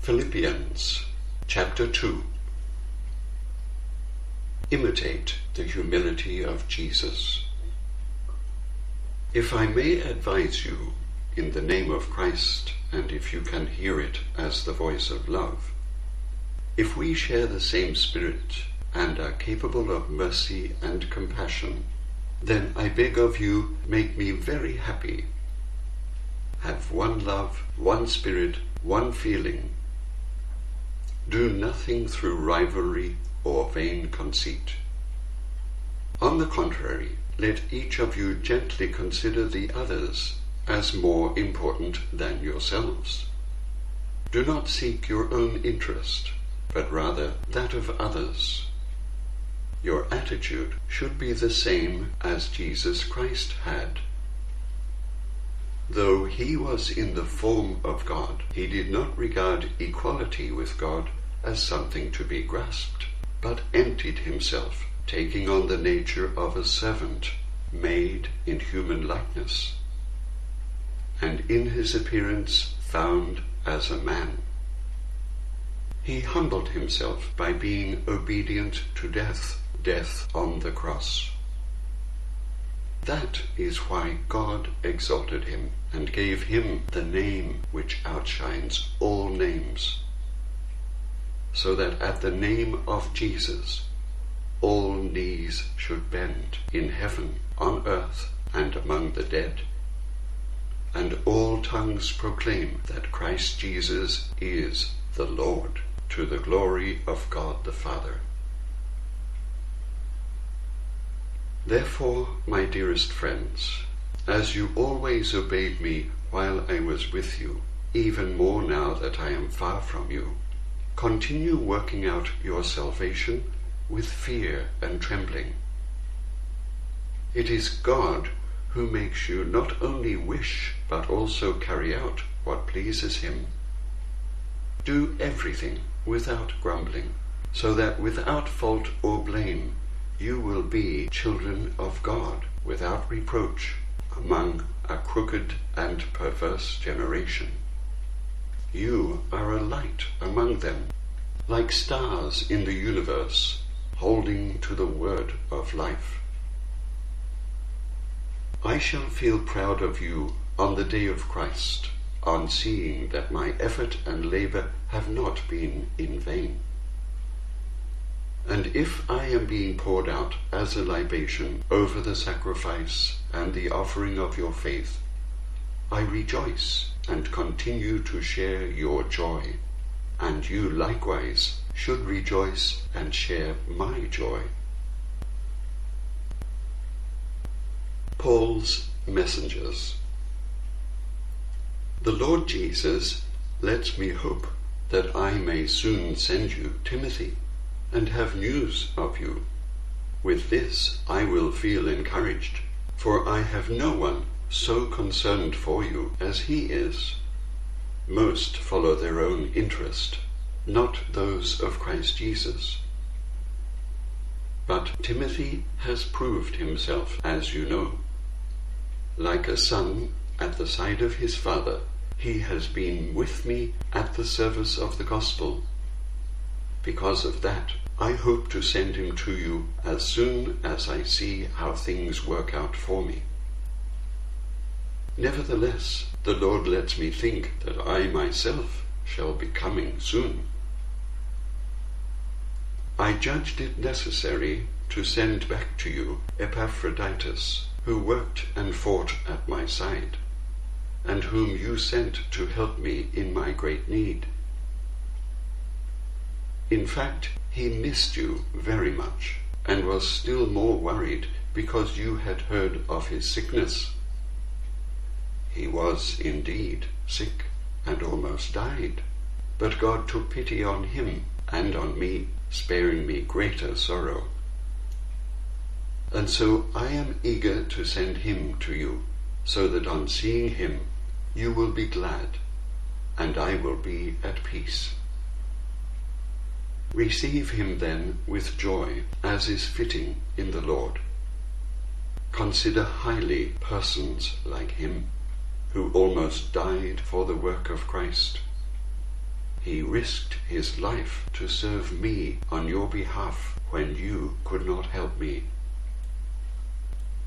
Philippians chapter 2. Imitate the humility of Jesus. If I may advise you in the name of Christ, and if you can hear it as the voice of love, if we share the same spirit and are capable of mercy and compassion, then I beg of you, make me very happy. Have one love, one spirit, one feeling. Do nothing through rivalry or vain conceit. On the contrary, let each of you gently consider the others as more important than yourselves. Do not seek your own interest, but rather that of others. Your attitude should be the same as Jesus Christ had. Though he was in the form of God, he did not regard equality with God as something to be grasped, but emptied himself, taking on the nature of a servant, made in human likeness, and in his appearance found as a man. He humbled himself by being obedient to death on the cross. That is why God exalted him and gave him the name which outshines all names, so that at the name of Jesus all knees should bend in heaven, on earth, and among the dead, and all tongues proclaim that Christ Jesus is the Lord, to the glory of God the Father. Therefore, my dearest friends, as you always obeyed me while I was with you, even more now that I am far from you, continue working out your salvation with fear and trembling. It is God who makes you not only wish but also carry out what pleases him. Do everything without grumbling, so that without fault or blame you will be children of God, without reproach, among a crooked and perverse generation. You are a light among them, like stars in the universe, holding to the word of life. I shall feel proud of you on the day of Christ, on seeing that my effort and labor have not been in vain. And if I am being poured out as a libation over the sacrifice and the offering of your faith, I rejoice and continue to share your joy, and you likewise should rejoice and share my joy. Paul's messengers. The Lord Jesus lets me hope that I may soon send you Timothy, and have news of you. With this I will feel encouraged, for I have no one so concerned for you as he is. Most follow their own interest, not those of Christ Jesus. But Timothy has proved himself, as you know. Like a son at the side of his father, he has been with me at the service of the gospel. Because of that, I hope to send him to you as soon as I see how things work out for me. Nevertheless, the Lord lets me think that I myself shall be coming soon. I judged it necessary to send back to you Epaphroditus, who worked and fought at my side, and whom you sent to help me in my great need. In fact, he missed you very much, and was still more worried because you had heard of his sickness. He was indeed sick, and almost died, but God took pity on him and on me, sparing me greater sorrow. And so I am eager to send him to you, so that on seeing him you will be glad, and I will be at peace. Receive him then with joy, as is fitting in the Lord. Consider highly persons like him, who almost died for the work of Christ. He risked his life to serve me on your behalf when you could not help me.